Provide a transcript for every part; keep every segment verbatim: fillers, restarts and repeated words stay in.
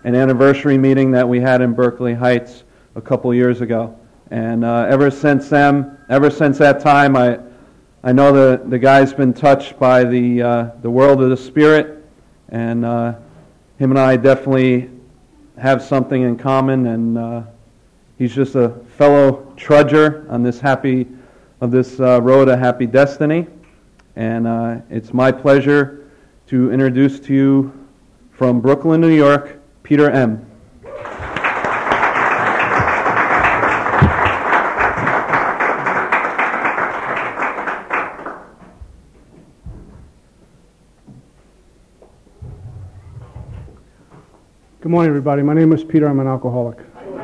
an anniversary meeting that we had in Berkeley Heights a couple years ago. And uh, ever since then, ever since that time, I I know the, the guy's been touched by the uh, the world of the Spirit, and uh, him and I definitely have something in common, and uh, he's just a fellow trudger on this happy of this uh, road of happy destiny. And uh, it's my pleasure to introduce to you from Brooklyn, New York, Peter M. Good morning, everybody. My name is Peter. I'm an alcoholic.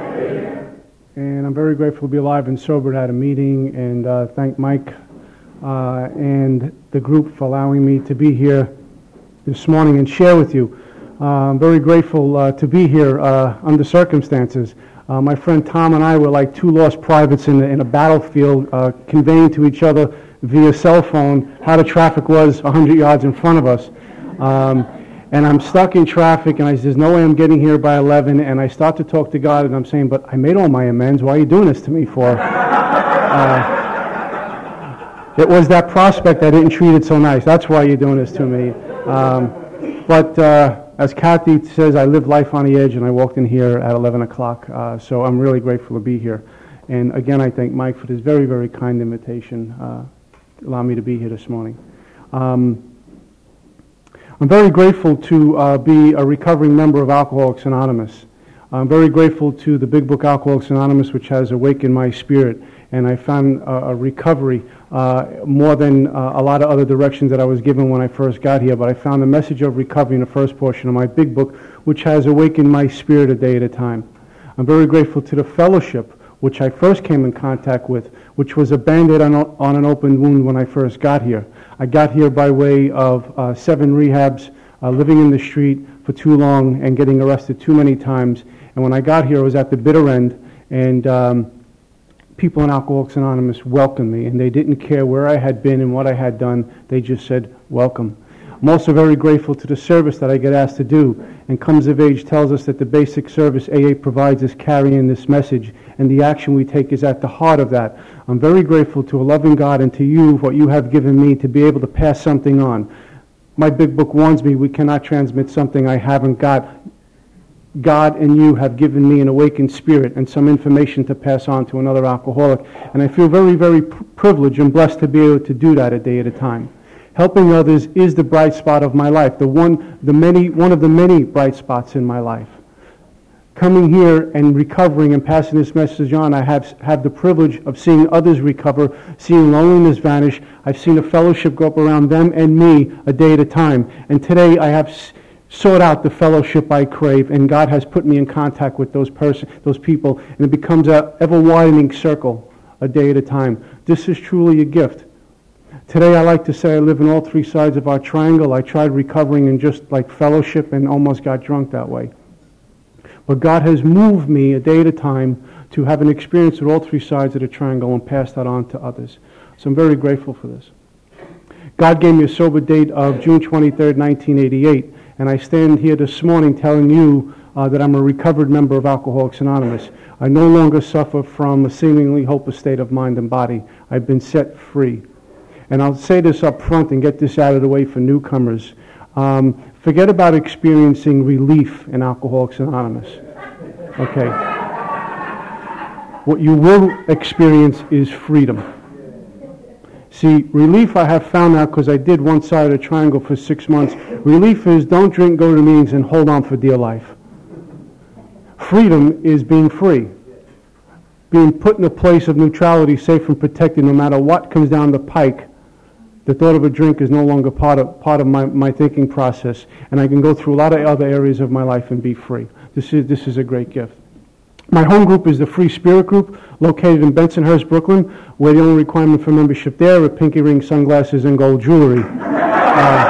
And I'm very grateful to be alive and sober at a meeting, and uh, thank Mike uh, and the group for allowing me to be here this morning and share with you. Uh, I'm very grateful uh, to be here uh, under circumstances. Uh, my friend Tom and I were like two lost privates in a, in a battlefield, uh, conveying to each other via cell phone how the traffic was one hundred yards in front of us. Um, And I'm stuck in traffic, and I says, no way I'm getting here by eleven, and I start to talk to God, and I'm saying, but I made all my amends. Why are you doing this to me for? uh, it was that prospect I didn't treat it so nice. That's why you're doing this to me. Um, but uh, as Kathy says, I live life on the edge, and I walked in here at eleven o'clock, uh, so I'm really grateful to be here. And again, I thank Mike for this very, very kind invitation uh, to allow me to be here this morning. Um, I'm very grateful to uh, be a recovering member of Alcoholics Anonymous. I'm very grateful to the Big Book Alcoholics Anonymous, which has awakened my spirit, and I found uh, a recovery uh, more than uh, a lot of other directions that I was given when I first got here, but I found the message of recovery in the first portion of my Big Book, which has awakened my spirit a day at a time. I'm very grateful to the fellowship, which I first came in contact with, which was a Band-Aid on, on an open wound when I first got here. I got here by way of uh, seven rehabs, uh, living in the street for too long and getting arrested too many times. And when I got here, I was at the bitter end, and um, people in Alcoholics Anonymous welcomed me, and they didn't care where I had been and what I had done. They just said, welcome. I'm also very grateful to the service that I get asked to do, and Comes of Age tells us that the basic service A A provides is carrying this message, and the action we take is at the heart of that. I'm very grateful to a loving God and to you, what you have given me to be able to pass something on. My Big Book warns me we cannot transmit something I haven't got. God and you have given me an awakened spirit and some information to pass on to another alcoholic, and I feel very, very privileged and blessed to be able to do that a day at a time. Helping others is the bright spot of my life, the one, the many, one of the many bright spots in my life. Coming here and recovering and passing this message on, I have have the privilege of seeing others recover, seeing loneliness vanish. I've seen a fellowship go up around them and me a day at a time. And today I have sought out the fellowship I crave, and God has put me in contact with those person, those people, and it becomes a ever-widening circle a day at a time. This is truly a gift. Today I like to say I live on all three sides of our triangle. I tried recovering in just like fellowship and almost got drunk that way. But God has moved me a day at a time to have an experience with all three sides of the triangle and pass that on to others. So I'm very grateful for this. God gave me a sober date of June twenty-third, nineteen eighty-eight, and I stand here this morning telling you uh, that I'm a recovered member of Alcoholics Anonymous. I no longer suffer from a seemingly hopeless state of mind and body. I've been set free. And I'll say this up front and get this out of the way for newcomers. Um, forget about experiencing relief in Alcoholics Anonymous. Okay. What you will experience is freedom. See, relief I have found out because I did one side of the triangle for six months. Relief is don't drink, go to meetings, and hold on for dear life. Freedom is being free. Being put in a place of neutrality, safe and protected no matter what comes down the pike. The thought of a drink is no longer part of part of my, my thinking process, and I can go through a lot of other areas of my life and be free. This is this is a great gift. My home group is the Free Spirit Group, located in Bensonhurst, Brooklyn, where the only requirement for membership there are pinky ring, sunglasses, and gold jewelry. Uh,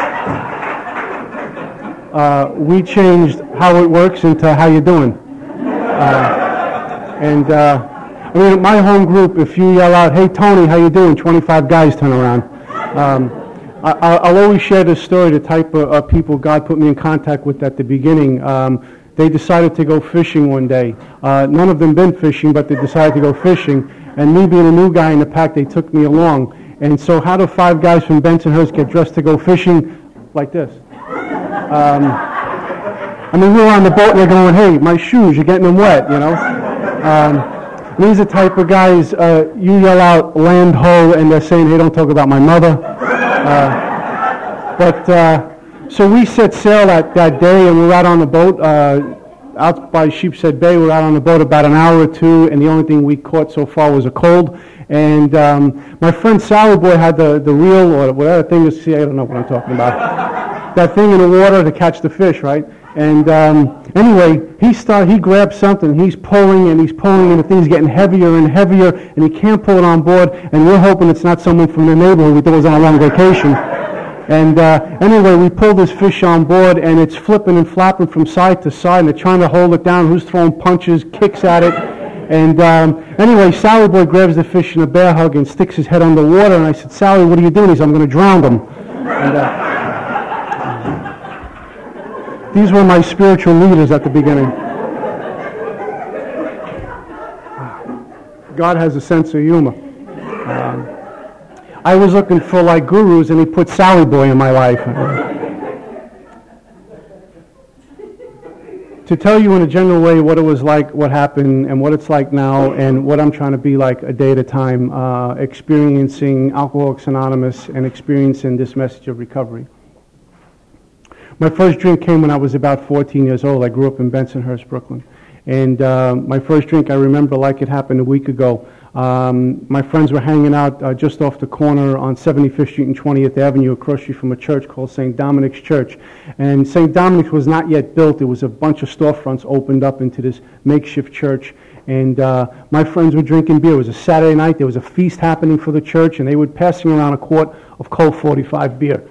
uh, we changed how it works into how you doing. Uh, and uh, I mean, at my home group, if you yell out, "Hey Tony, how you doing?" twenty-five guys turn around. Um, I, I'll always share this story, the type of uh, people God put me in contact with at the beginning. Um, they decided to go fishing one day. Uh, none of them been fishing, but they decided to go fishing. And me being a new guy in the pack, they took me along. And so how do five guys from Bensonhurst get dressed to go fishing? Like this. Um, I mean, we were on the boat and they're going, hey, my shoes, you're getting them wet, you know. Um, these are the type of guys, uh, you yell out land ho and they're saying, hey, don't talk about my mother. Uh, but, uh, so we set sail that, that day and we were out on the boat, uh, out by Sheepshead Bay. We were out on the boat about an hour or two, and the only thing we caught so far was a cold. And um, my friend Sally Boy had the, the reel, or whatever thing is, see, I don't know what I'm talking about. That thing in the water to catch the fish, right? And um, anyway, he start, he grabs something, he's pulling and he's pulling, and the thing's getting heavier and heavier, and he can't pull it on board, and we're hoping it's not someone from the neighborhood we thought was on a long vacation. And uh, anyway, we pull this fish on board, and it's flipping and flapping from side to side, and they're trying to hold it down. Who's throwing punches, kicks at it. And um, anyway, Sally Boy grabs the fish in a bear hug and sticks his head under water. And I said, Sally, what are you doing? He said, I'm going to drown them. And, uh, these were my spiritual leaders at the beginning. God has a sense of humor. Um, I was looking for like gurus, and he put Sally Boy in my life. To tell you in a general way what it was like, what happened, and what it's like now, and what I'm trying to be like a day at a time, uh, experiencing Alcoholics Anonymous and experiencing this message of recovery. My first drink came when I was about fourteen years old. I grew up in Bensonhurst, Brooklyn. And uh, my first drink, I remember like it happened a week ago. Um, my friends were hanging out uh, just off the corner on seventy-fifth Street and twentieth Avenue, across street from a church called Saint Dominic's Church. And Saint Dominic's was not yet built. There was a bunch of storefronts opened up into this makeshift church. And uh, my friends were drinking beer. It was a Saturday night. There was a feast happening for the church, and they were passing around a quart of Colt forty-five beer.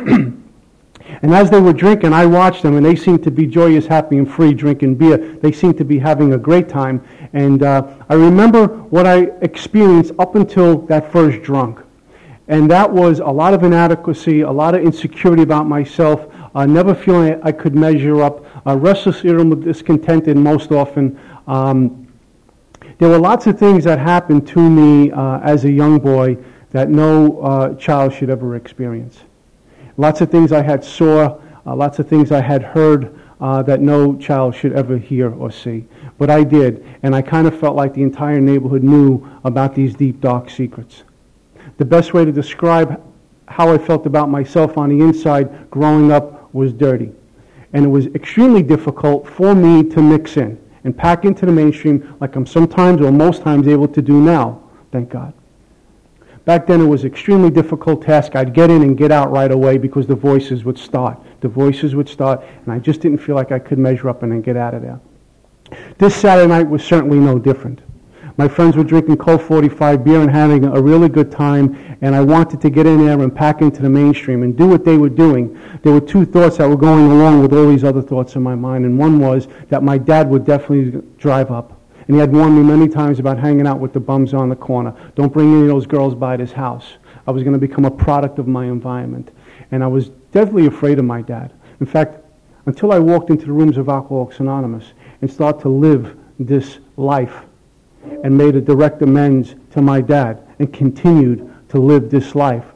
And as they were drinking, I watched them, and they seemed to be joyous, happy, and free drinking beer. They seemed to be having a great time. And uh, I remember what I experienced up until that first drunk. And that was a lot of inadequacy, a lot of insecurity about myself, uh, never feeling I could measure up, uh, restless, irritable, discontented most often. Um, there were lots of things that happened to me uh, as a young boy that no uh, child should ever experience. Lots of things I had saw, uh, lots of things I had heard uh, that no child should ever hear or see. But I did, and I kind of felt like the entire neighborhood knew about these deep, dark secrets. The best way to describe how I felt about myself on the inside growing up was dirty. And it was extremely difficult for me to mix in and pack into the mainstream like I'm sometimes or most times able to do now, thank God. Back then it was an extremely difficult task. I'd get in and get out right away because the voices would start. The voices would start, and I just didn't feel like I could measure up and then get out of there. This Saturday night was certainly no different. My friends were drinking Colt forty-five beer and having a really good time, and I wanted to get in there and pack into the mainstream and do what they were doing. There were two thoughts that were going along with all these other thoughts in my mind, and one was that my dad would definitely drive up. And he had warned me many times about hanging out with the bums on the corner. Don't bring any of those girls by this house. I was going to become a product of my environment. And I was deathly afraid of my dad. In fact, until I walked into the rooms of Alcoholics Anonymous and started to live this life and made a direct amends to my dad and continued to live this life.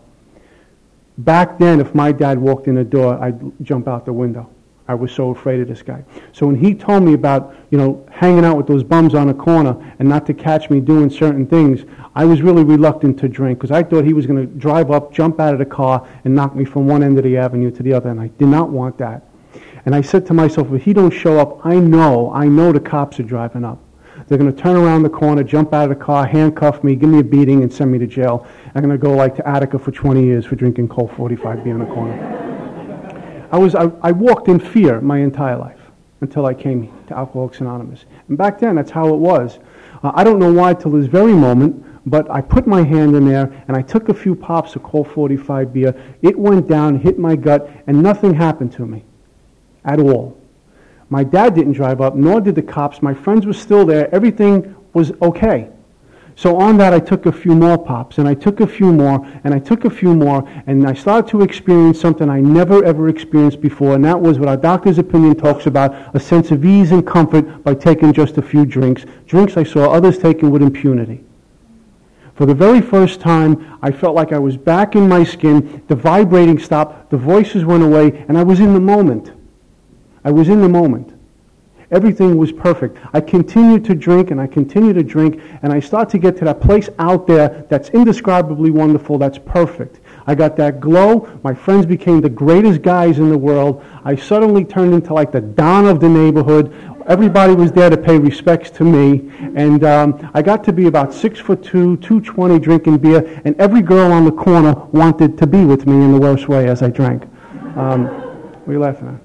Back then, if my dad walked in the door, I'd jump out the window. I was so afraid of this guy. So when he told me about, you know, hanging out with those bums on the corner and not to catch me doing certain things, I was really reluctant to drink because I thought he was going to drive up, jump out of the car, and knock me from one end of the avenue to the other, and I did not want that. And I said to myself, if he don't show up, I know, I know the cops are driving up. They're going to turn around the corner, jump out of the car, handcuff me, give me a beating, and send me to jail. I'm going to go like to Attica for twenty years for drinking Colt forty-five beer in the corner. I was I, I walked in fear my entire life until I came to Alcoholics Anonymous. And back then, that's how it was. Uh, I don't know why till this very moment, but I put my hand in there and I took a few pops of Colt forty-five beer. It went down, hit my gut, and nothing happened to me at all. My dad didn't drive up, nor did the cops. My friends were still there. Everything was okay. So on that, I took a few more pops, and I took a few more, and I took a few more, and I started to experience something I never ever experienced before, and that was what our doctor's opinion talks about, a sense of ease and comfort by taking just a few drinks, drinks I saw others taking with impunity. For the very first time, I felt like I was back in my skin, the vibrating stopped, the voices went away, and I was in the moment. I was in the moment. Everything was perfect. I continued to drink and I continued to drink, and I start to get to that place out there that's indescribably wonderful, that's perfect. I got that glow. My friends became the greatest guys in the world. I suddenly turned into like the Don of the neighborhood. Everybody was there to pay respects to me, and um, I got to be about six foot two, two twenty, drinking beer, and every girl on the corner wanted to be with me in the worst way as I drank. Um, what are you laughing at?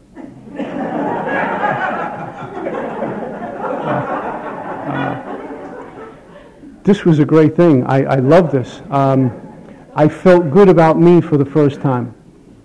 This was a great thing. I, I love this. Um, I felt good about me for the first time.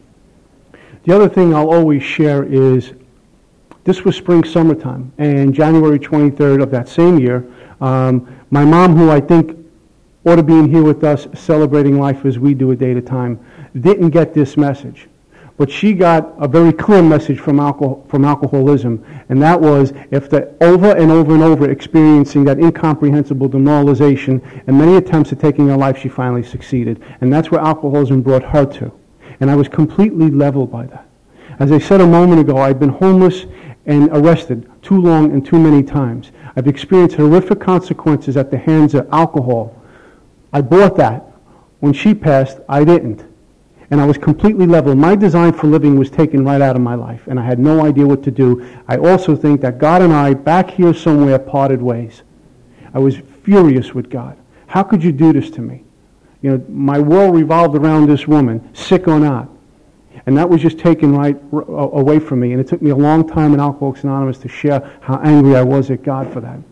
The other thing I'll always share is this was spring, summertime, and January twenty-third of that same year, um, my mom, who I think ought to be in here with us celebrating life as we do a day at a time, didn't get this message. But she got a very clear message from alcohol, from alcoholism, and that was, after over and over and over experiencing that incomprehensible demoralization and many attempts at taking her life, she finally succeeded. And that's where alcoholism brought her to. And I was completely leveled by that. As I said a moment ago, I've been homeless and arrested too long and too many times. I've experienced horrific consequences at the hands of alcohol. I bought that. When she passed, I didn't. And I was completely leveled. My design for living was taken right out of my life, and I had no idea what to do. I also think that God and I, back here somewhere, parted ways. I was furious with God. How could you do this to me? You know, my world revolved around this woman, sick or not. And that was just taken right r- away from me. And it took me a long time in Alcoholics Anonymous to share how angry I was at God for that.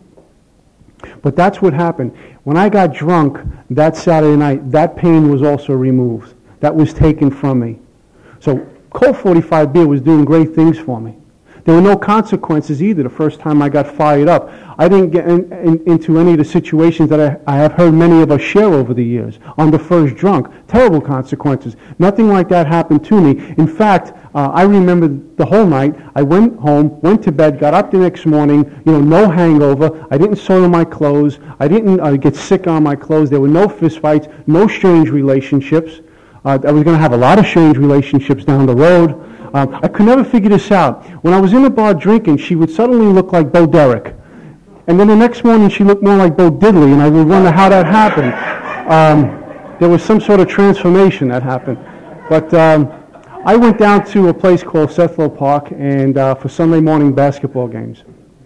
But that's what happened. When I got drunk that Saturday night, that pain was also removed. That was taken from me. So Colt forty-five beer was doing great things for me. There were no consequences either the first time I got fired up. I didn't get in, in, into any of the situations that I, I have heard many of us share over the years. On the first drunk, terrible consequences. Nothing like that happened to me. In fact, uh, I remember the whole night. I went home, went to bed, got up the next morning, you know, no hangover. I didn't soil my clothes. I didn't uh, get sick on my clothes. There were no fist fights, no strange relationships. Uh, I was going to have a lot of strange relationships down the road. Um, I could never figure this out. When I was in a bar drinking, she would suddenly look like Bo Derek. And then the next morning, she looked more like Bo Diddley, and I would wonder how that happened. Um, there was some sort of transformation that happened. But um, I went down to a place called Sethlow Park and uh, for Sunday morning basketball games.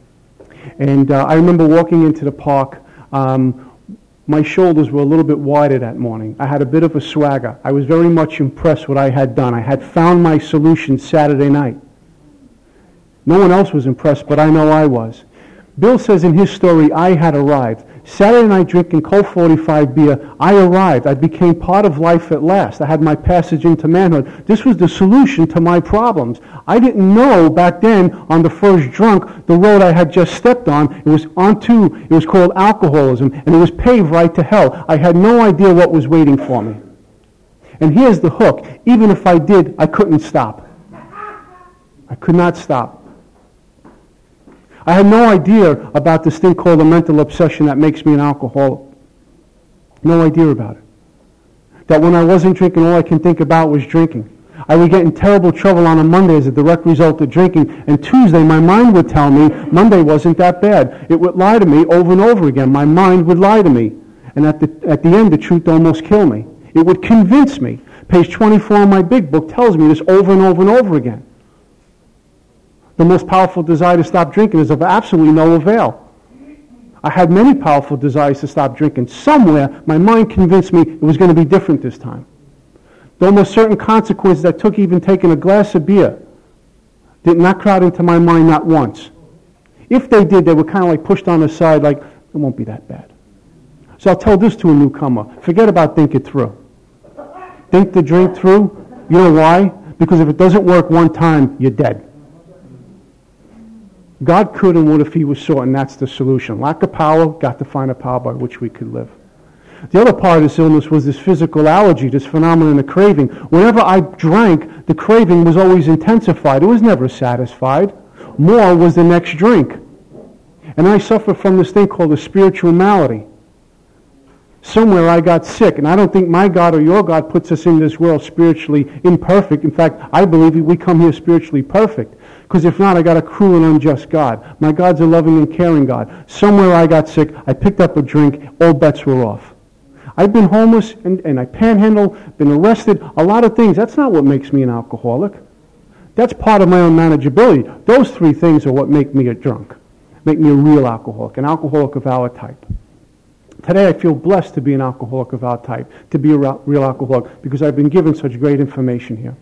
And uh, I remember walking into the park. Um, My shoulders were a little bit wider that morning. I had a bit of a swagger. I was very much impressed what I had done. I had found my solution Saturday night. No one else was impressed, but I know I was. Bill says in his story, I had arrived. Saturday night drinking Colt forty-five beer, I arrived. I became part of life at last. I had my passage into manhood. This was the solution to my problems. I didn't know back then on the first drunk the road I had just stepped on. It was onto, it was called alcoholism, and it was paved right to hell. I had no idea what was waiting for me. And here's the hook. Even if I did, I couldn't stop. I could not stop. I had no idea about this thing called a mental obsession that makes me an alcoholic. No idea about it. That when I wasn't drinking, all I can think about was drinking. I would get in terrible trouble on a Monday as a direct result of drinking, and Tuesday my mind would tell me Monday wasn't that bad. It would lie to me over and over again. My mind would lie to me. And at the, at the end, the truth almost killed me. It would convince me. Page twenty-four in my big book tells me this over and over and over again. The most powerful desire to stop drinking is of absolutely no avail. I had many powerful desires to stop drinking. Somewhere, my mind convinced me it was going to be different this time. The almost certain consequences that took even taking a glass of beer did not crowd into my mind not once. If they did, they were kind of like pushed on the side like, it won't be that bad. So I'll tell this to a newcomer. Forget about think it through. Think the drink through. You know why? Because if it doesn't work one time, you're dead. God could and would if he was sought, and that's the solution. Lack of power, got to find a power by which we could live. The other part of this illness was this physical allergy, this phenomenon of craving. Whenever I drank, the craving was always intensified. It was never satisfied. More was the next drink. And I suffered from this thing called a spiritual malady. Somewhere I got sick, and I don't think my God or your God puts us in this world spiritually imperfect. In fact, I believe we come here spiritually perfect. Because if not, I got a cruel and unjust God. My God's a loving and caring God. Somewhere I got sick, I picked up a drink, all bets were off. I've been homeless, and, and I panhandled, been arrested, a lot of things. That's not what makes me an alcoholic. That's part of my own manageability. Those three things are what make me a drunk, make me a real alcoholic, an alcoholic of our type. Today I feel blessed to be an alcoholic of our type, to be a real alcoholic, because I've been given such great information here.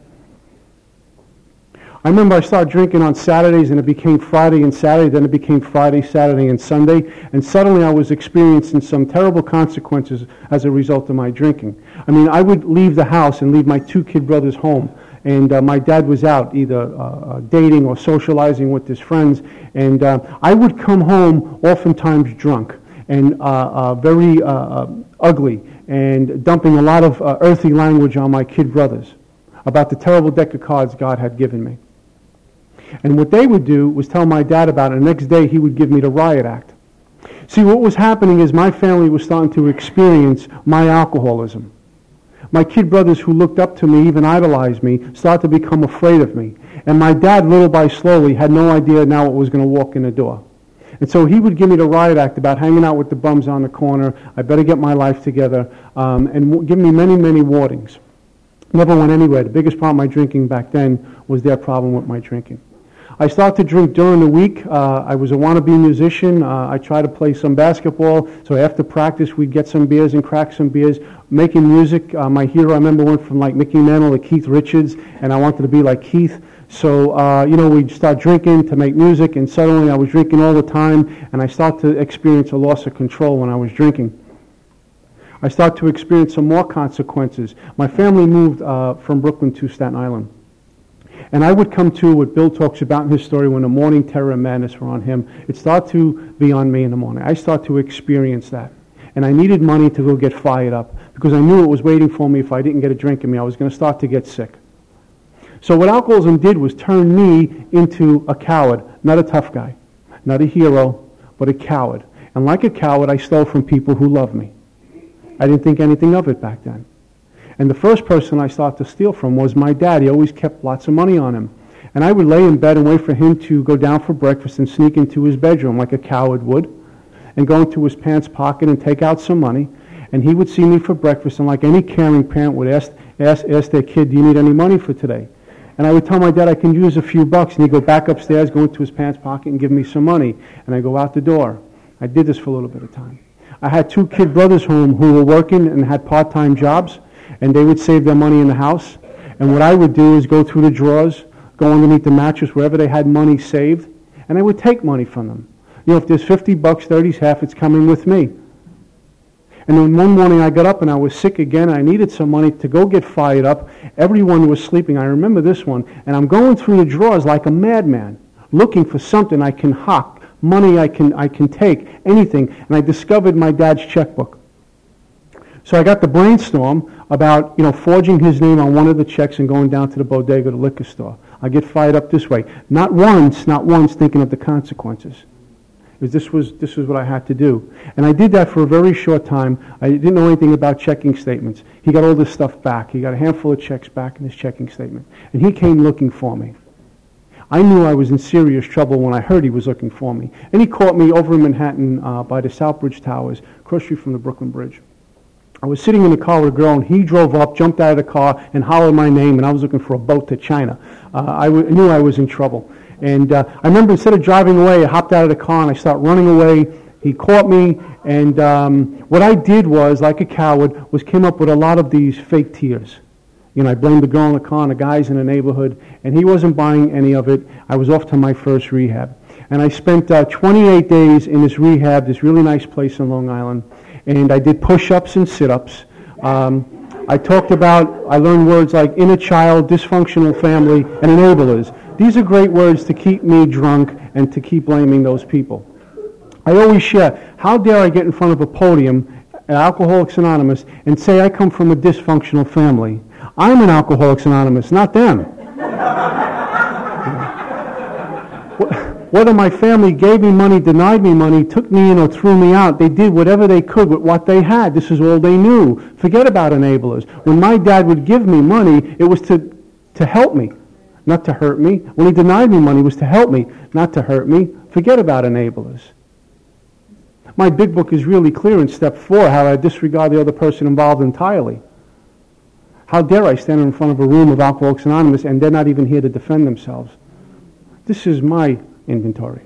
I remember I started drinking on Saturdays, and it became Friday and Saturday, then it became Friday, Saturday, and Sunday, and suddenly I was experiencing some terrible consequences as a result of my drinking. I mean, I would leave the house and leave my two kid brothers home, and uh, my dad was out either uh, dating or socializing with his friends, and uh, I would come home oftentimes drunk and uh, uh, very uh, uh, ugly, and dumping a lot of uh, earthy language on my kid brothers about the terrible deck of cards God had given me. And what they would do was tell my dad about it, and the next day he would give me the riot act. See, what was happening is my family was starting to experience my alcoholism. My kid brothers who looked up to me, even idolized me, started to become afraid of me. And my dad, little by slowly, had no idea now what was going to walk in the door. And so he would give me the riot act about hanging out with the bums on the corner, I better get my life together, um, and w- give me many, many warnings. Never went anywhere. The biggest problem with my drinking back then was their problem with my drinking. I started to drink during the week. Uh, I was a wannabe musician. Uh, I tried to play some basketball. So after practice, we'd get some beers and crack some beers. Making music, uh, my hero, I remember, went from like Mickey Mantle to Keith Richards, and I wanted to be like Keith. So, uh, you know, we'd start drinking to make music, and suddenly I was drinking all the time, and I started to experience a loss of control when I was drinking. I started to experience some more consequences. My family moved uh, from Brooklyn to Staten Island. And I would come to what Bill talks about in his story when the morning terror and madness were on him. It started to be on me in the morning. I started to experience that. And I needed money to go get fired up because I knew it was waiting for me if I didn't get a drink in me. I was going to start to get sick. So what alcoholism did was turn me into a coward, not a tough guy, not a hero, but a coward. And like a coward, I stole from people who loved me. I didn't think anything of it back then. And the first person I started to steal from was my dad. He always kept lots of money on him. And I would lay in bed and wait for him to go down for breakfast and sneak into his bedroom like a coward would, and go into his pants pocket and take out some money. And he would see me for breakfast, and like any caring parent would ask, ask, ask their kid, do you need any money for today? And I would tell my dad I can use a few bucks, and he'd go back upstairs, go into his pants pocket, and give me some money. And I go out the door. I did this for a little bit of time. I had two kid brothers home who were working and had part-time jobs, and they would save their money in the house. And what I would do is go through the drawers, go underneath the mattress, wherever they had money saved, and I would take money from them. You know, if there's fifty bucks, thirty's half, it's coming with me. And then one morning I got up and I was sick again. I needed some money to go get fired up. Everyone was sleeping. I remember this one. And I'm going through the drawers like a madman, looking for something I can hock, money I can I can take, anything. And I discovered my dad's checkbook. So I got the brainstorm about, you know, forging his name on one of the checks and going down to the bodega, the liquor store. I get fired up this way. Not once, not once thinking of the consequences. Because this was this was what I had to do. And I did that for a very short time. I didn't know anything about checking statements. He got all this stuff back. He got a handful of checks back in his checking statement. And he came looking for me. I knew I was in serious trouble when I heard he was looking for me. And he caught me over in Manhattan uh, by the Southbridge Towers, across the street from the Brooklyn Bridge. I was sitting in the car with a girl, and he drove up, jumped out of the car, and hollered my name, and I was looking for a boat to China. Uh, I w- knew I was in trouble. And uh, I remember instead of driving away, I hopped out of the car, and I started running away. He caught me, and um, what I did was, like a coward, was came up with a lot of these fake tears. You know, I blamed the girl in the car and the guys in the neighborhood, and he wasn't buying any of it. I was off to my first rehab. And I spent uh, twenty-eight days in this rehab, this really nice place in Long Island. And I did push-ups and sit-ups. Um, I talked about, I learned words like inner child, dysfunctional family, and enablers. These are great words to keep me drunk and to keep blaming those people. I always share, how dare I get in front of a podium at Alcoholics Anonymous and say I come from a dysfunctional family. I'm in Alcoholics Anonymous, not them. Whether my family gave me money, denied me money, took me in or threw me out, they did whatever they could with what they had. This is all they knew. Forget about enablers. When my dad would give me money, it was to, to help me, not to hurt me. When he denied me money, it was to help me, not to hurt me. Forget about enablers. My big book is really clear in step four, how I disregard the other person involved entirely. How dare I stand in front of a room of Alcoholics Anonymous and they're not even here to defend themselves. This is my inventory.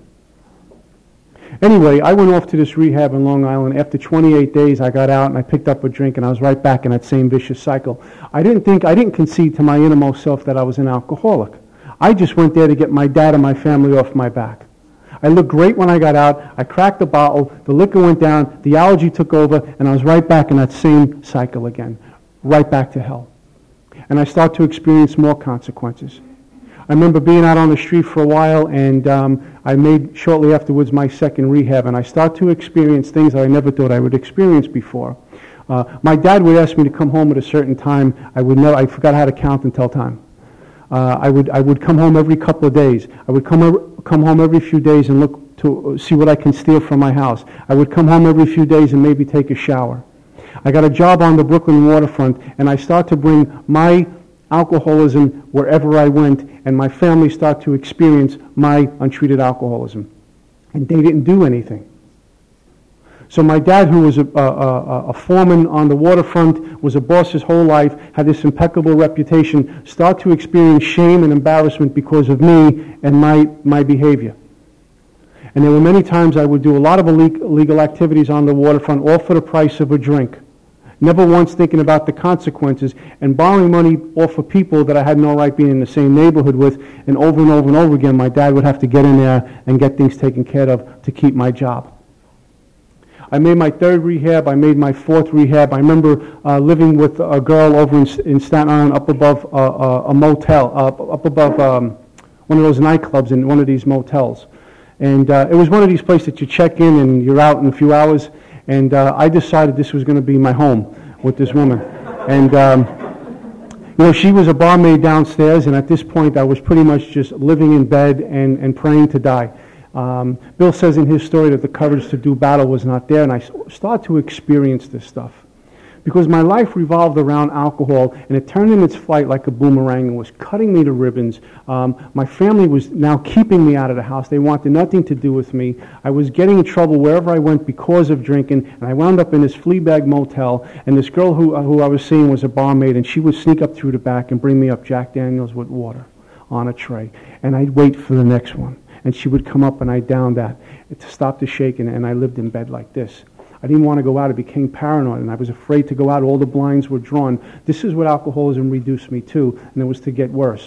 Anyway, I went off to this rehab in Long Island. After twenty-eight days, I got out and I picked up a drink and I was right back in that same vicious cycle. I didn't think, I didn't concede to my innermost self that I was an alcoholic. I just went there to get my dad and my family off my back. I looked great when I got out. I cracked the bottle. The liquor went down. The allergy took over, and I was right back in that same cycle again. Right back to hell. And I started to experience more consequences. I remember being out on the street for a while, and um, I made shortly afterwards my second rehab, and I started to experience things that I never thought I would experience before. Uh, my dad would ask me to come home at a certain time. I would never, I forgot how to count and tell time. Uh, I would I would come home every couple of days. I would come come home every few days and look to see what I can steal from my house. I would come home every few days and maybe take a shower. I got a job on the Brooklyn waterfront, and I started to bring my alcoholism wherever I went, and my family started to experience my untreated alcoholism. And they didn't do anything. So my dad, who was a, a, a foreman on the waterfront, was a boss his whole life, had this impeccable reputation, started to experience shame and embarrassment because of me and my, my behavior. And there were many times I would do a lot of illegal activities on the waterfront, all for the price of a drink. Never once thinking about the consequences, and borrowing money off of people that I had no right being in the same neighborhood with, and over and over and over again my dad would have to get in there and get things taken care of to keep my job. I made my third rehab. I made my fourth rehab. I remember uh, living with a girl over in, in Staten Island up above uh, uh, a motel, uh, up above um, one of those nightclubs in one of these motels. And uh, it was one of these places that you check in and you're out in a few hours. And uh, I decided this was going to be my home with this woman. And, um, you know, she was a barmaid downstairs, and at this point I was pretty much just living in bed and, and praying to die. Um, Bill says in his story that the courage to do battle was not there, and I started to experience this stuff. Because my life revolved around alcohol, and it turned in its flight like a boomerang and was cutting me to ribbons. Um, my family was now keeping me out of the house. They wanted nothing to do with me. I was getting in trouble wherever I went because of drinking, and I wound up in this Fleabag motel, and this girl who, uh, who I was seeing was a barmaid, and she would sneak up through the back and bring me up Jack Daniels with water on a tray. And I'd wait for the next one. And she would come up, and I'd down that to stop the shaking, and I lived in bed like this. I didn't want to go out. I became paranoid, and I was afraid to go out. All the blinds were drawn. This is what alcoholism reduced me to, and it was to get worse.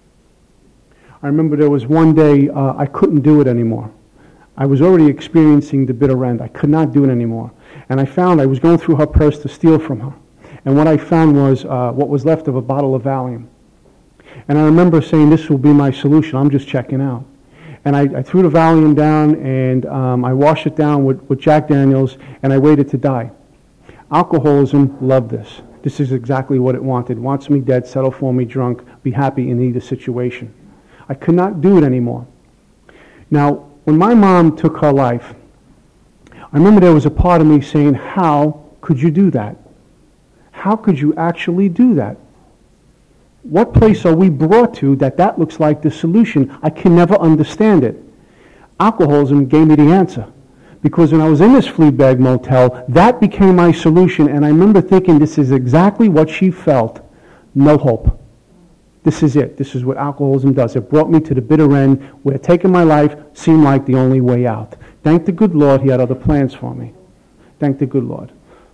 I remember there was one day uh, I couldn't do it anymore. I was already experiencing the bitter end. I could not do it anymore. And I found I was going through her purse to steal from her. And what I found was uh, what was left of a bottle of Valium. And I remember saying, this will be my solution. I'm just checking out. And I, I threw the Valium down, and um, I washed it down with, with Jack Daniels, and I waited to die. Alcoholism loved this. This is exactly what it wanted. Wants me dead, settle for me drunk, be happy in either situation. I could not do it anymore. Now, when my mom took her life, I remember there was a part of me saying, how could you do that? How could you actually do that? What place are we brought to that that looks like the solution? I can never understand it. Alcoholism gave me the answer. Because when I was in this Fleabag motel, that became my solution, and I remember thinking, this is exactly what she felt. No hope. This is it. This is what alcoholism does. It brought me to the bitter end where taking my life seemed like the only way out. Thank the good Lord he had other plans for me. Thank the good Lord.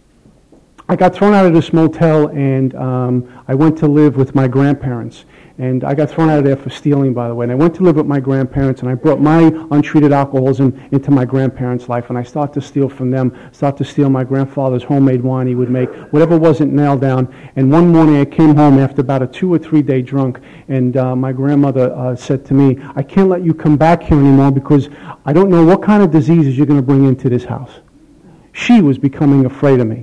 I got thrown out of this motel, and um, I went to live with my grandparents. And I got thrown out of there for stealing, by the way. And I went to live with my grandparents, and I brought my untreated alcoholism into my grandparents' life. And I started to steal from them, started to steal my grandfather's homemade wine he would make, whatever wasn't nailed down. And one morning I came home after about a two or three day drunk, and uh, my grandmother uh, said to me, I can't let you come back here anymore because I don't know what kind of diseases you're going to bring into this house. She was becoming afraid of me.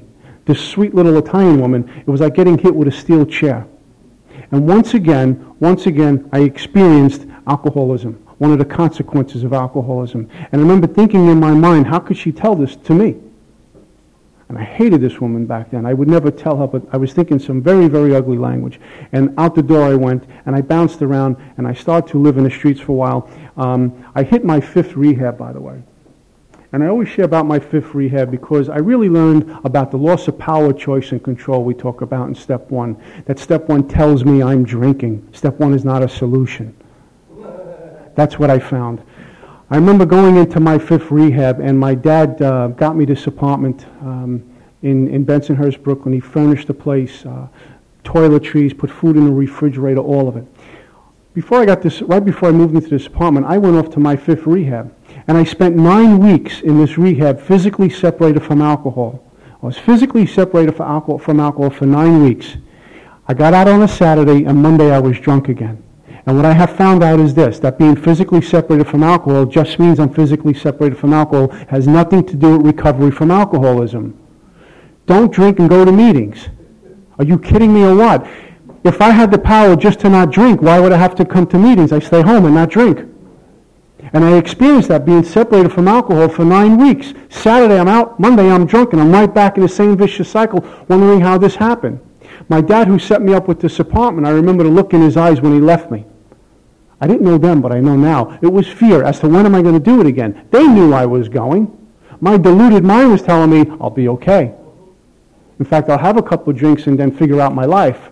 this sweet little Italian woman, it was like getting hit with a steel chair. And once again, once again, I experienced alcoholism, one of the consequences of alcoholism. And I remember thinking in my mind, how could she tell this to me? And I hated this woman back then. I would never tell her, but I was thinking some very, very ugly language. And out the door I went, and I bounced around, and I started to live in the streets for a while. Um, I hit my fifth rehab, by the way. And I always share about my fifth rehab because I really learned about the loss of power, choice, and control we talk about in step one. That step one tells me I'm drinking. Step one is not a solution. That's what I found. I remember going into my fifth rehab, and my dad uh, got me this apartment um, in, in Bensonhurst, Brooklyn. He furnished the place, uh, toiletries, put food in the refrigerator, all of it. Before I got this, right before I moved into this apartment, I went off to my fifth rehab. And I spent nine weeks in this rehab physically separated from alcohol. I was physically separated from alcohol, from alcohol for nine weeks. I got out on a Saturday, and Monday I was drunk again. And what I have found out is this, that being physically separated from alcohol just means I'm physically separated from alcohol, has nothing to do with recovery from alcoholism. Don't drink and go to meetings. Are you kidding me or what? If I had the power just to not drink, why would I have to come to meetings? I stay home and not drink. And I experienced that being separated from alcohol for nine weeks. Saturday I'm out, Monday I'm drunk, and I'm right back in the same vicious cycle, wondering how this happened. My dad, who set me up with this apartment, I remember the look in his eyes when he left me. I didn't know then, but I know now. It was fear as to when am I going to do it again. They knew I was going. My deluded mind was telling me, I'll be okay. In fact, I'll have a couple of drinks and then figure out my life.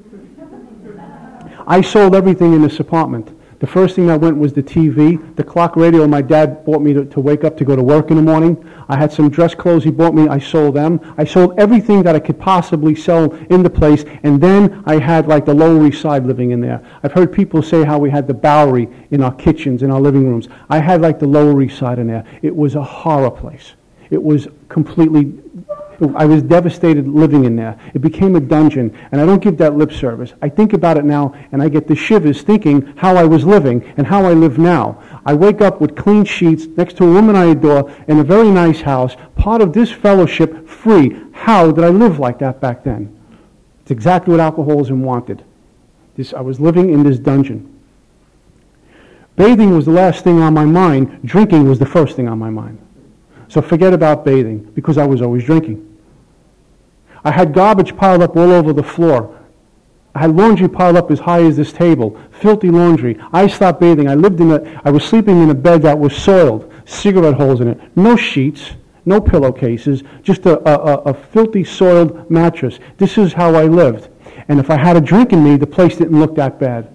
I sold everything in this apartment. The first thing that went was the T V, the clock radio my dad bought me to, to wake up to go to work in the morning. I had some dress clothes he bought me. I sold them. I sold everything that I could possibly sell in the place. And then I had like the Lower East Side living in there. I've heard people say how we had the Bowery in our kitchens, in our living rooms. I had like the Lower East Side in there. It was a horror place. It was completely... I was devastated living in there. It became a dungeon, and I don't give that lip service. I think about it now, and I get the shivers thinking how I was living and how I live now. I wake up with clean sheets next to a woman I adore in a very nice house, part of this fellowship, free. How did I live like that back then? It's exactly what alcoholism wanted. This, I was living in this dungeon. Bathing was the last thing on my mind. Drinking was the first thing on my mind. So forget about bathing, because I was always drinking. I had garbage piled up all over the floor. I had laundry piled up as high as this table, filthy laundry. I stopped bathing. I lived in a, I was sleeping in a bed that was soiled, cigarette holes in it, no sheets, no pillowcases, just a, a, a filthy soiled mattress. This is how I lived. And if I had a drink in me, the place didn't look that bad.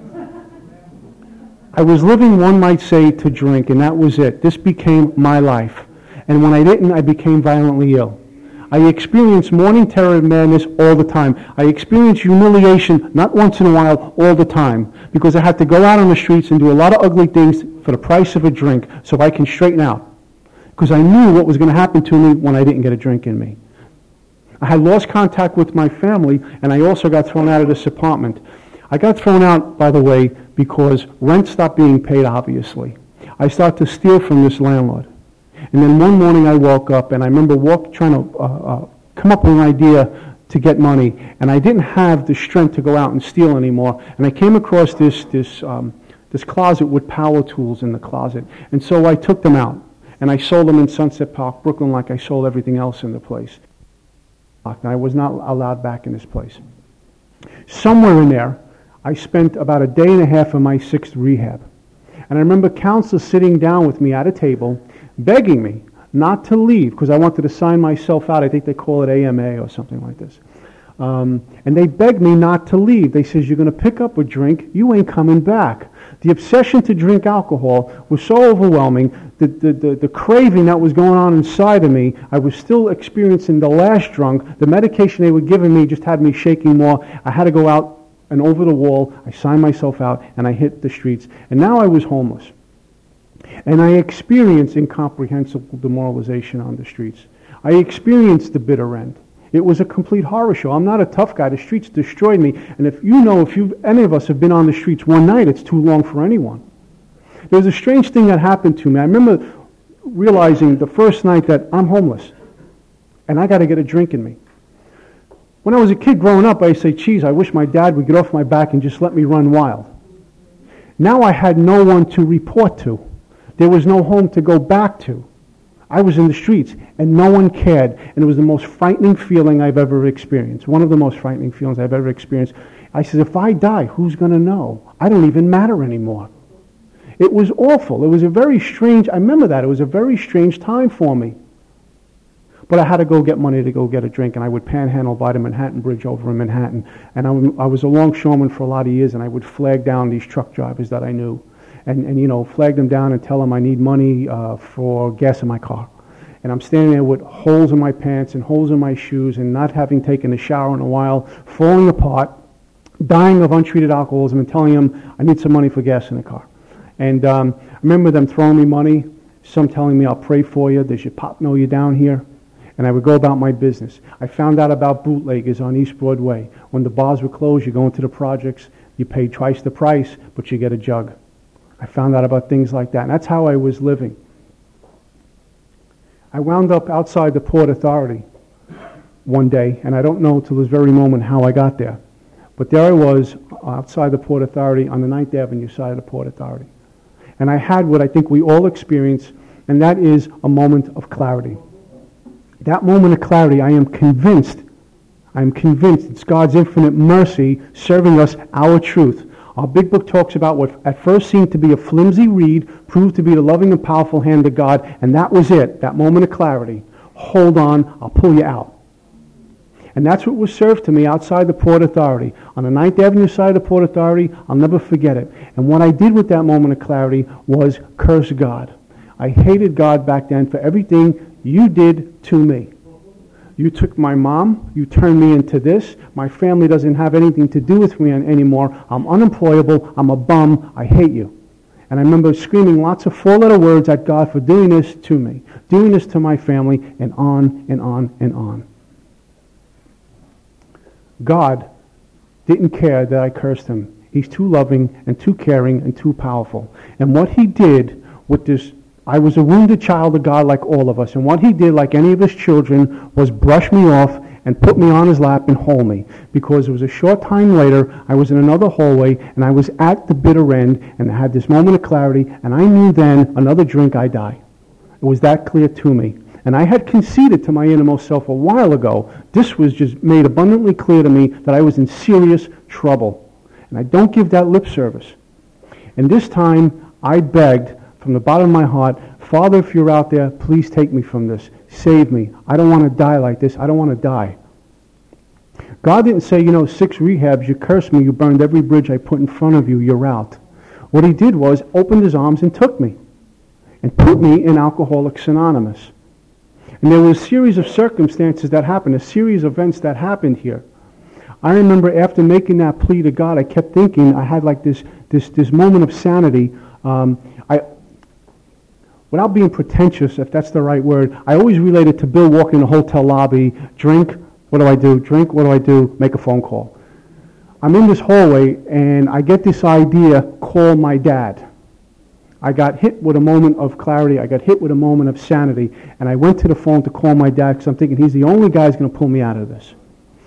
I was living, one might say, to drink, and that was it. This became my life. And when I didn't, I became violently ill. I experienced morning terror and madness all the time. I experienced humiliation, not once in a while, all the time, because I had to go out on the streets and do a lot of ugly things for the price of a drink so I can straighten out. Because I knew what was going to happen to me when I didn't get a drink in me. I had lost contact with my family, and I also got thrown out of this apartment. I got thrown out, by the way, because rent stopped being paid, obviously. I started to steal from this landlord. And then one morning I woke up, and I remember walk, trying to uh, uh, come up with an idea to get money, and I didn't have the strength to go out and steal anymore. And I came across this this um, this closet with power tools in the closet, and so I took them out, and I sold them in Sunset Park, Brooklyn, like I sold everything else in the place. And I was not allowed back in this place. Somewhere in there, I spent about a day and a half of my sixth rehab. And I remember counselors sitting down with me at a table, begging me not to leave because I wanted to sign myself out. I think they call it A M A or something like this. Um, and they begged me not to leave. They says, you're going to pick up a drink, you ain't coming back. The obsession to drink alcohol was so overwhelming, the, the, the, the craving that was going on inside of me, I was still experiencing the last drunk. The medication they were giving me just had me shaking more. I had to go out and over the wall. I signed myself out, and I hit the streets. And now I was homeless. And I experienced incomprehensible demoralization on the streets. I experienced the bitter end. It was a complete horror show. I'm not a tough guy. The streets destroyed me. And if you know, if you any of us have been on the streets one night, it's too long for anyone. There was a strange thing that happened to me. I remember realizing the first night that I'm homeless, and I got to get a drink in me. When I was a kid growing up, I used to say, geez, I wish my dad would get off my back and just let me run wild. Now I had no one to report to. There was no home to go back to. I was in the streets, and no one cared, and it was the most frightening feeling I've ever experienced, one of the most frightening feelings I've ever experienced. I said, if I die, who's going to know? I don't even matter anymore. It was awful. It was a very strange, I remember that, it was a very strange time for me. But I had to go get money to go get a drink, and I would panhandle by the Manhattan Bridge over in Manhattan. And I, I was a longshoreman for a lot of years, and I would flag down these truck drivers that I knew. And, and you know, flag them down and tell them I need money uh, for gas in my car. And I'm standing there with holes in my pants and holes in my shoes and not having taken a shower in a while, falling apart, dying of untreated alcoholism, and telling them I need some money for gas in the car. And um, I remember them throwing me money, some telling me I'll pray for you, does your pop know you down here? And I would go about my business. I found out about bootleggers on East Broadway. When the bars were closed, you go into the projects, you pay twice the price, but you get a jug. I found out about things like that, and that's how I was living. I wound up outside the Port Authority one day, and I don't know till this very moment how I got there. But there I was outside the Port Authority on the Ninth Avenue side of the Port Authority. And I had what I think we all experience, and that is a moment of clarity. That moment of clarity, I am convinced, I am convinced it's God's infinite mercy serving us our truth. Our big book talks about what at first seemed to be a flimsy reed proved to be the loving and powerful hand of God, and that was it, that moment of clarity. Hold on, I'll pull you out. And that's what was served to me outside the Port Authority. On the Ninth Avenue side of the Port Authority, I'll never forget it. And what I did with that moment of clarity was curse God. I hated God back then for everything you did to me. You took my mom, you turned me into this, my family doesn't have anything to do with me anymore, I'm unemployable, I'm a bum, I hate you. And I remember screaming lots of four-letter words at God for doing this to me, doing this to my family, and on and on and on. God didn't care that I cursed him. He's too loving and too caring and too powerful. And what he did with this, I was a wounded child of God like all of us. And what he did, like any of his children, was brush me off and put me on his lap and hold me. Because it was a short time later, I was in another hallway, and I was at the bitter end, and I had this moment of clarity, and I knew then, another drink, I die. It was that clear to me. And I had conceded to my innermost self a while ago. This was just made abundantly clear to me that I was in serious trouble. And I don't give that lip service. And this time, I begged from the bottom of my heart, Father, if you're out there, please take me from this. Save me. I don't want to die like this. I don't want to die. God didn't say, you know, six rehabs, you cursed me, you burned every bridge I put in front of you, you're out. What he did was opened his arms and took me and put me in Alcoholics Anonymous. And there was a series of circumstances that happened, a series of events that happened here. I remember after making that plea to God, I kept thinking, I had like this this this moment of sanity. Um, I, without being pretentious, if that's the right word, I always related to Bill walking in the hotel lobby, drink, what do I do? Drink, what do I do? Make a phone call. I'm in this hallway, and I get this idea, call my dad. I got hit with a moment of clarity. I got hit with a moment of sanity. And I went to the phone to call my dad because I'm thinking he's the only guy who's going to pull me out of this.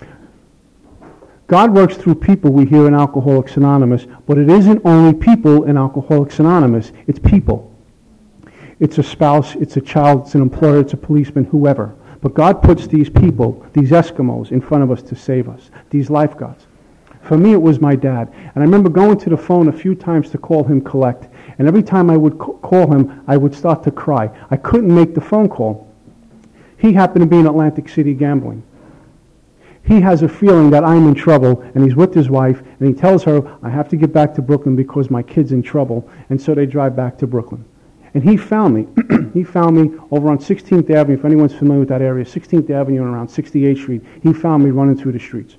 God works through people we hear in Alcoholics Anonymous, but it isn't only people in Alcoholics Anonymous. It's people. It's a spouse, it's a child, it's an employer, it's a policeman, whoever. But God puts these people, these Eskimos, in front of us to save us, these lifeguards. For me, it was my dad. And I remember going to the phone a few times to call him collect. And every time I would call him, I would start to cry. I couldn't make the phone call. He happened to be in Atlantic City gambling. He has a feeling that I'm in trouble, and he's with his wife, and he tells her, I have to get back to Brooklyn because my kid's in trouble. And so they drive back to Brooklyn. And he found me. He found me over on sixteenth Avenue, if anyone's familiar with that area, sixteenth Avenue and around sixty-eighth Street. He found me running through the streets.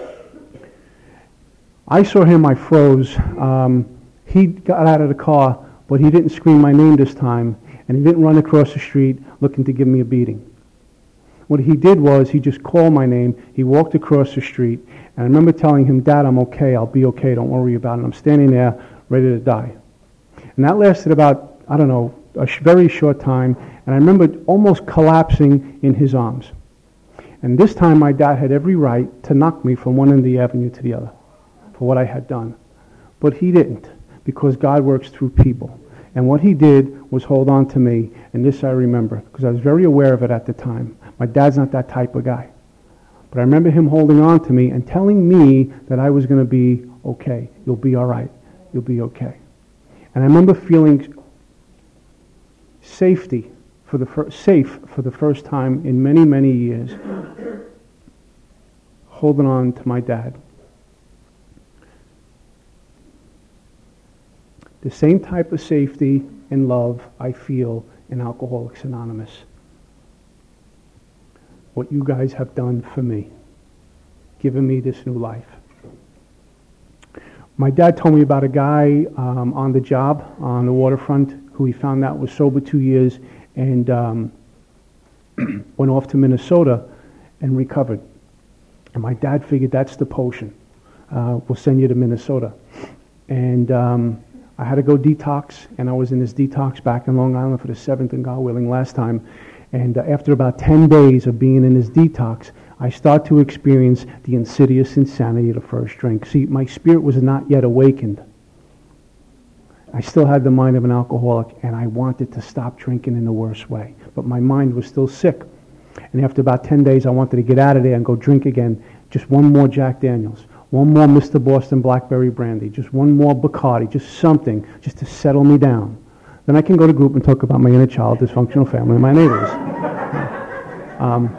I saw him, I froze. Um, he got out of the car, but he didn't scream my name this time, and he didn't run across the street looking to give me a beating. What he did was he just called my name, he walked across the street, and I remember telling him, Dad, I'm okay, I'll be okay, don't worry about it. I'm standing there ready to die. And that lasted about, I don't know, a sh- very short time, and I remember almost collapsing in his arms. And this time my dad had every right to knock me from one end of the avenue to the other for what I had done. But he didn't, because God works through people. And what he did was hold on to me, and this I remember, because I was very aware of it at the time. My dad's not that type of guy. But I remember him holding on to me and telling me that I was going to be okay. You'll be all right. You'll be okay. And I remember feeling safety for the fir- safe for the first time in many, many years, holding on to my dad. The same type of safety and love I feel in Alcoholics Anonymous. What you guys have done for me, giving me this new life. My dad told me about a guy um, on the job on the waterfront who he found out was sober two years and um, went off to Minnesota and recovered. And my dad figured that's the potion. Uh, we'll send you to Minnesota. And um, I had to go detox, and I was in this detox back in Long Island for the seventh and God willing last time. And uh, after about ten days of being in this detox, I start to experience the insidious insanity of the first drink. See, my spirit was not yet awakened. I still had the mind of an alcoholic, and I wanted to stop drinking in the worst way. But my mind was still sick. And after about ten days, I wanted to get out of there and go drink again. Just one more Jack Daniels. One more Mister Boston Blackberry Brandy. Just one more Bacardi. Just something, just to settle me down. Then I can go to group and talk about my inner child, dysfunctional family, and my neighbors. um,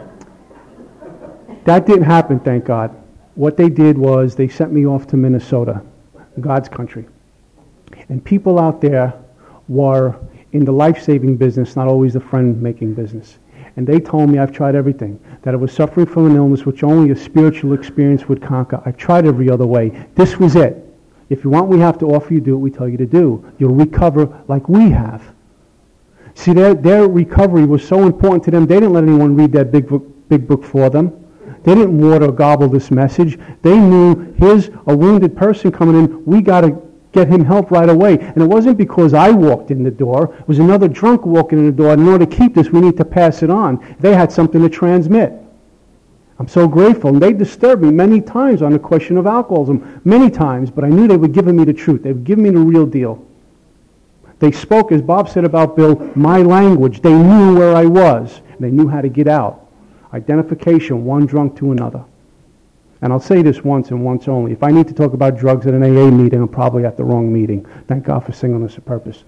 that didn't happen, thank God. What they did was they sent me off to Minnesota, God's country. And people out there were in the life-saving business, not always the friend-making business. And they told me I've tried everything, that I was suffering from an illness which only a spiritual experience would conquer. I've tried every other way. This was it. If you want, we have to offer you do what we tell you to do. You'll recover like we have. See, their, their recovery was so important to them, they didn't let anyone read that big book, big book for them. They didn't water or gobble this message. They knew, here's a wounded person coming in, we got to get him help right away. And it wasn't because I walked in the door. It was another drunk walking in the door. In order to keep this, we need to pass it on. They had something to transmit. I'm so grateful. And they disturbed me many times on the question of alcoholism. Many times. But I knew they were giving me the truth. They were giving me the real deal. They spoke, as Bob said about Bill, my language. They knew where I was. They knew how to get out. Identification, one drunk to another. And I'll say this once and once only. If I need to talk about drugs at an A A meeting, I'm probably at the wrong meeting. Thank God for singleness of purpose.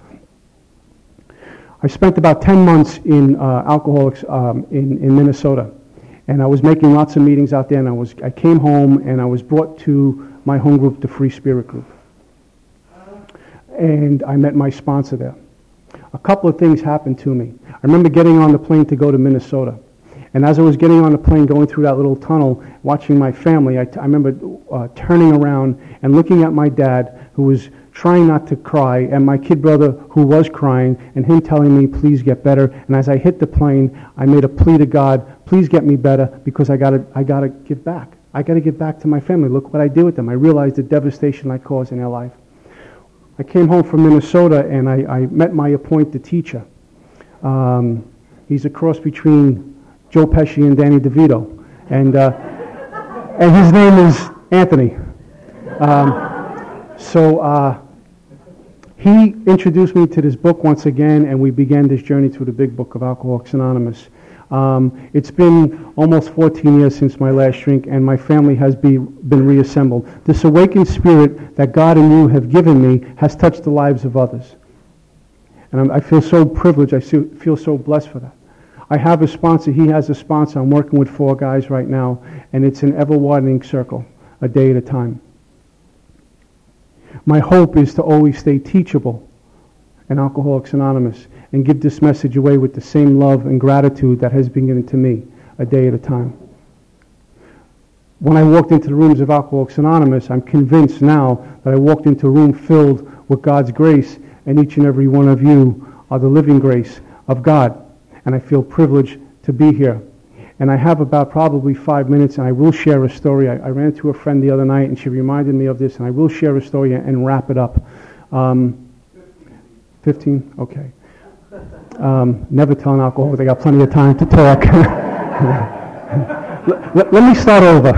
I spent about ten months in uh, Alcoholics um, in, in Minnesota. And I was making lots of meetings out there. And I, was, I came home and I was brought to my home group, the Free Spirit Group. And I met my sponsor there. A couple of things happened to me. I remember getting on the plane to go to Minnesota. And as I was getting on the plane, going through that little tunnel, watching my family, I, t- I remember uh, turning around and looking at my dad, who was trying not to cry, and my kid brother, who was crying, and him telling me, please get better. And as I hit the plane, I made a plea to God, please get me better, because I gotta, I gotta give back. I gotta give back to my family. Look what I did with them. I realized the devastation I caused in their life. I came home from Minnesota, and I, I met my appointed teacher. Um, he's a cross between Joe Pesci and Danny DeVito, and uh, and his name is Anthony. Um, so uh, he introduced me to this book once again, and we began this journey through the big book of Alcoholics Anonymous. Um, it's been almost fourteen years since my last drink, and my family has be, been reassembled. This awakened spirit that God and you have given me has touched the lives of others. And I'm, I feel so privileged, I feel so blessed for that. I have a sponsor, he has a sponsor. I'm working with four guys right now, and it's an ever-widening circle, a day at a time. My hope is to always stay teachable in Alcoholics Anonymous and give this message away with the same love and gratitude that has been given to me, a day at a time. When I walked into the rooms of Alcoholics Anonymous, I'm convinced now that I walked into a room filled with God's grace, and each and every one of you are the living grace of God. And I feel privileged to be here. And I have about probably five minutes, and I will share a story. I, I ran into a friend the other night, and she reminded me of this, and I will share a story and wrap it up. Um, fifteen? Okay. Um, never tell an alcoholic they got plenty of time to talk. let, let, let me start over.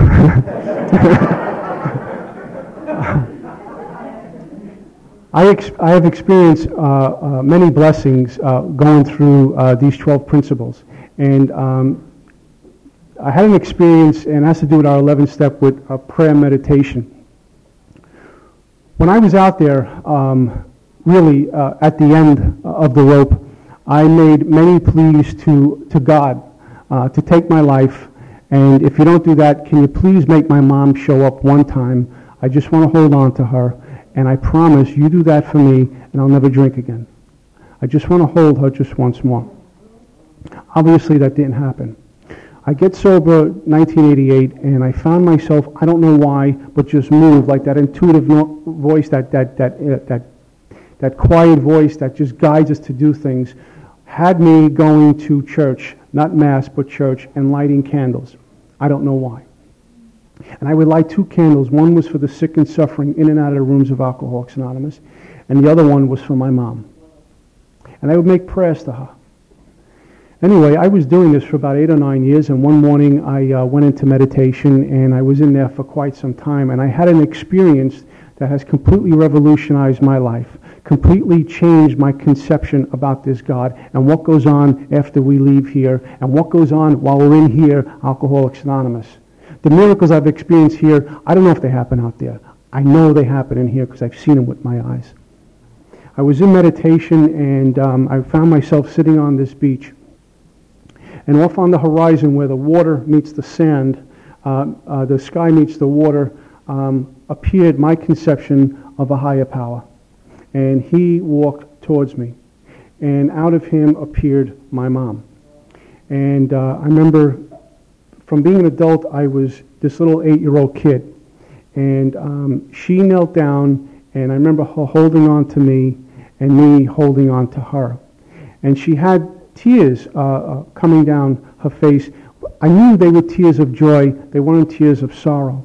I, ex- I have experienced uh, uh, many blessings uh, going through uh, these twelve principles. And um, I had an experience, and it has to do with our eleventh step, with uh, prayer meditation. When I was out there, um, really uh, at the end of the rope, I made many pleas to, to God uh, to take my life. And if you don't do that, can you please make my mom show up one time? I just want to hold on to her. And I promise you do that for me, and I'll never drink again. I just want to hold her just once more. Obviously, that didn't happen. I get sober nineteen eighty-eight, and I found myself, I don't know why, but just moved, like that intuitive no- voice, that that that uh, that that quiet voice that just guides us to do things, had me going to church, not mass, but church, and lighting candles. I don't know why. And I would light two candles. One was for the sick and suffering in and out of the rooms of Alcoholics Anonymous, and the other one was for my mom. And I would make prayers to her. Anyway, I was doing this for about eight or nine years, and one morning I uh, went into meditation, and I was in there for quite some time, and I had an experience that has completely revolutionized my life, completely changed my conception about this God, and what goes on after we leave here, and what goes on while we're in here, Alcoholics Anonymous. The miracles I've experienced here, I don't know if they happen out there. I know they happen in here because I've seen them with my eyes. I was in meditation, and um, I found myself sitting on this beach. And off on the horizon where the water meets the sand, uh, uh, the sky meets the water, um, appeared my conception of a higher power. And he walked towards me. And out of him appeared my mom. And uh, I remember from being an adult, I was this little eight-year-old kid. And um, she knelt down, and I remember her holding on to me and me holding on to her. And she had tears uh, uh, coming down her face. I knew they were tears of joy. They weren't tears of sorrow.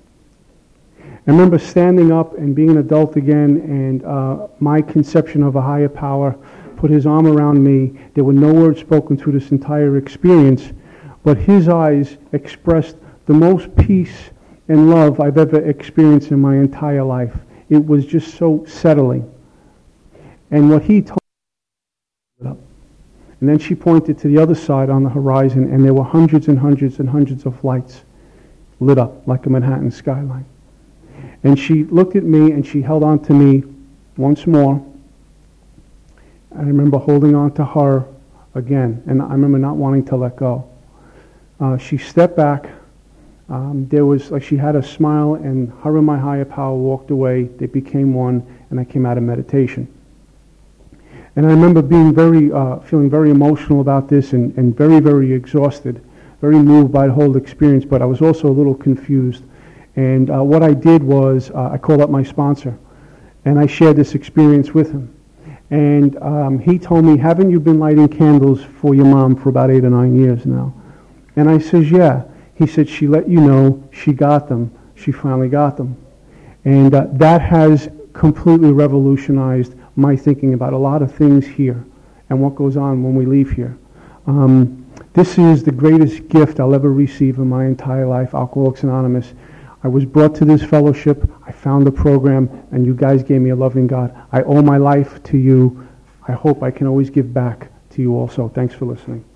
I remember standing up and being an adult again, and uh, my conception of a higher power put his arm around me. There were no words spoken through this entire experience, but his eyes expressed the most peace and love I've ever experienced in my entire life. It was just so settling. And what he told me, and then she pointed to the other side on the horizon, and there were hundreds and hundreds and hundreds of lights lit up like a Manhattan skyline. And she looked at me, and she held on to me once more. I remember holding on to her again, and I remember not wanting to let go. Uh, she stepped back. Um, there was, like, she had a smile, and her and my higher power walked away. They became one, and I came out of meditation. And I remember being very, uh, feeling very emotional about this, and, and very, very exhausted, very moved by the whole experience, but I was also a little confused. And uh, what I did was, uh, I called up my sponsor, and I shared this experience with him. And um, he told me, haven't you been lighting candles for your mom for about eight or nine years now? And I says, yeah. He said, she let you know she got them. She finally got them. And uh, that has completely revolutionized my thinking about a lot of things here and what goes on when we leave here. Um, this is the greatest gift I'll ever receive in my entire life, Alcoholics Anonymous. I was brought to this fellowship. I found the program, and you guys gave me a loving God. I owe my life to you. I hope I can always give back to you also. Thanks for listening.